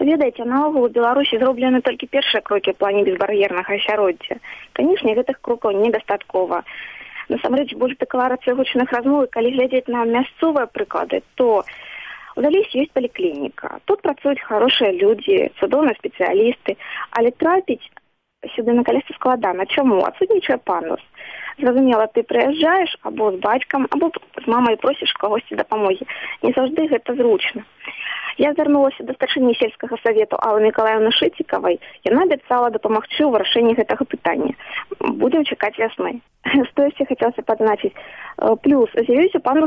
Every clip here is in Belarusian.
Ведаеце, наогул у Беларусі зроблены толькі першыя крокі ў плане безбар'ернага асяроддзя. Канешне, гэтых крокаў недастаткова. Насамрэч, больш дэкларацый гучных размоў, калі глядзець на мясцовыя прыклады, то у Залесе ёсць паліклініка. Тут працуюць хорошыя людзі, цудоўныя спецыялісты, але трапіць сюды на калясцы складана. Чаму? Адсутнічае пандус. Зразумела, ты прыязджаеш або з бацькам, або з мамай просіш кагосьці дапамогі. Не заўжды гэта зручна. Я звярнулася да старшыні сельскага савету Аллы Мікалаевны Шыцікавай. Яна абяцала дапамагчы ў вырашэнні гэтага пытання. Будзем чакаць вясны. Што яшчэ хацелася падзначыць? Плюс, з'явіўся пандус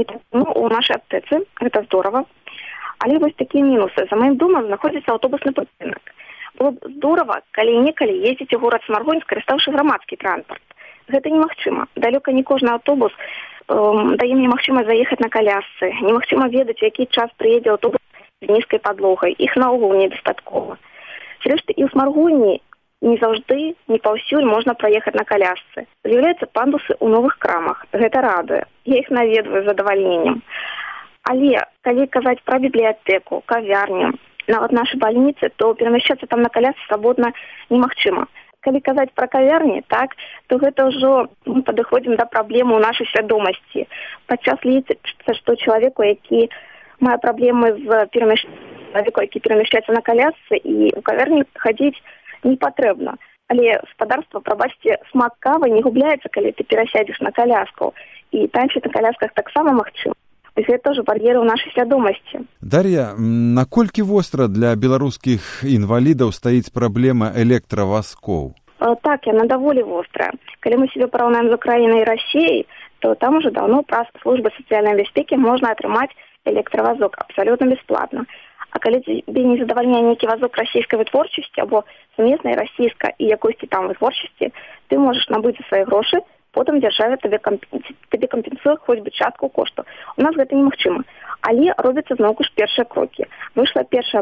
у нашай аптэцы. Гэта здорава. Але вось такія мінусы. За маім домам знаходзіцца аўтобусны прыпынак. Было б здорава, калі некалі ездзіць у горад Смаргонь, скарыстаўшы грамадскі транспарт. Гэта немагчыма. Далёка не кожны аўтобус дае мне магчымасць заехаць на калясцы. Немагчыма ведаць, у які час прыедзе аўтобус з нізкай падлогай. Іх наогул недастаткова. Зрэшты, і ў Смаргоні не заўжды, не паўсюль можна праехаць на калясцы. З'яўляюцца пандусы ў новых крамах. Гэта радуе. Я іх наведваю з задавальненнем. Але, калі казаць пра бібліятэку, кавярню, нават нашы бальніцы, то перамяшчацца там на калясцы свабодна немагчыма. Калі казаць пра кавярні, так, то гэта ўжо мы падыходзім да праблемы ў нашай свядомасці. Падчас лічыцца, што чалавеку, які мае праблемы з чалавеку, які перамяшчаецца на калясцы, і ў кавярні хадзіць не патрэбна. Але гаспадарства, прабачце, смак кавы не губляецца, калі ты перасядзеш на каляску. І танчыць на калясках таксама магчыма. Гэта тоже бар'еры ў нашай свядомасці. Дар'я, наколькі востра для беларускіх інвалідаў стаіць праблема электравазкоў? Так, яна даволі вострая. Калі мы себе параўнаем з Украінай і Расіяй, то там уже давно праз службы сацыяльнай бяспекі можна атрымаць электравазок абсалютна бясплатна. А калі тебе не задавальняе нейкі вазок расійскай вытворчасці або сумеснай расійскай і якойсьці там вытворчасці, ты можаш набыць за свае грошы, потым дзяржава табе кампенсуе хоць бы частку кошту. У нас гэта немагчыма. Але робяцца зноўку ж першыя крокі. Выйшла першая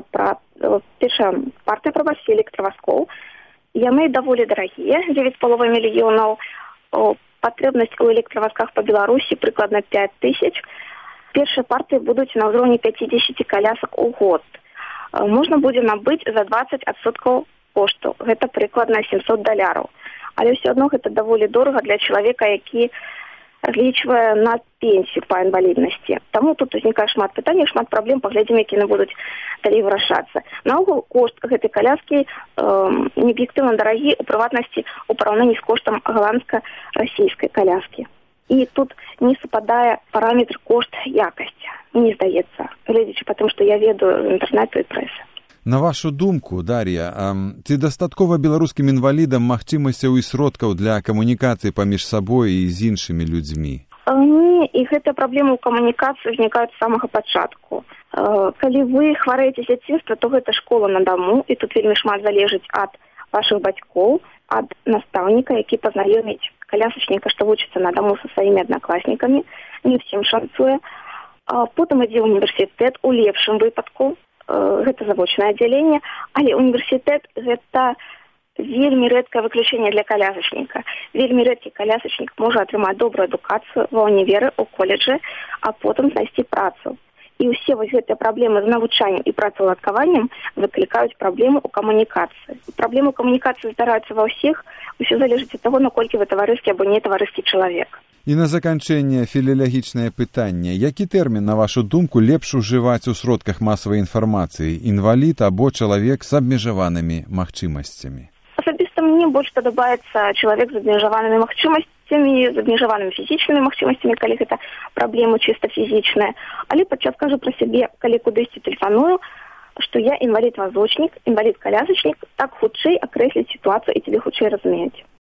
партыя прабачкі электравазкоў. Яны даволі дарагія, 9,5 мільёнаў. Патрэбнасць у электравазках па Беларусі прыкладна 5,000. Першыя партыі будуць на ўзроўні 50 калясак у год. Можна будзе набыць за 20% кошту. Гэта прыкладна $700. Але ўсё адно гэта даволі дорага для чалавека, які разлічвае на пенсію па інваліднасці. Таму тут узнікае шмат пытанняў, шмат праблем, паглядзім, які будуць далей вырашацца. Наогул кошт гэтай каляскі неаб'ектыўна дарагі, у прыватнасці у параўнанні з коштам голландска-расійскай каляскі. І тут не супадае параметр кошт-якасць. Мне здаецца, глядзячы па тым, што я ведаю з інтэрнэту і прэсы. На вашу думку, Дар'я, ці дастаткова беларускім інвалідам магчымасцяў і сродкаў для камунікацыі паміж сабой і з іншымі людзьмі? Не, і гэтыя праблемы ў камунікацыі ўзнікаюць з самага пачатку. Калі вы хварэеце дзяцінства, то гэта школа на даму, і тут вельмі шмат залежыць ад вашых бацькоў, ад настаўніка, які пазнаёміць калясачніка, што вучыцца на даму са сваімі аднакласнікамі, не ўсім шанцуе. Потым ідзе універсітэт, у лепшым выпадку, гэта завочнае аддзяленне, але універсітэт гэта вельмі рэдкае выключэнне для калясачніка. Вельмі рэдкі калясачнік можа атрымаць добрую адукацыю ва ўніверы, у каледжы, а потым знайсці працу. І ўсе вось гэтыя праблемы з навучаннем і працаўладкаваннем выклікаюць праблемы ў камунікацыі. Праблемы ў камунікацыі здараюцца ва ўсіх, усё залежыць ад таго, наколькі вы таварыскі або не таварыскі чалавек. І на заканчэнне філілагічнае пытанне. Які тэрмін, на вашу думку, лепш ужываць у сродках масавай інфармацыі? Інвалід або чалавек з абмежаванымі магчымасцямі? Асабіста мне больш падабаецца чалавек з абмежаванымі магчымасцямі, з абмежаванымі фізічнымі магчымасцямі, калі гэта праблемы чыста фізічныя. Але падчас кажу пра сябе, калі кудысьці тэлефаную, што я інвалід-вазочнік, інвалід-калясачнік, так хутчэй акрэсліць сітуацыю і цябе хутчэй разумеюць.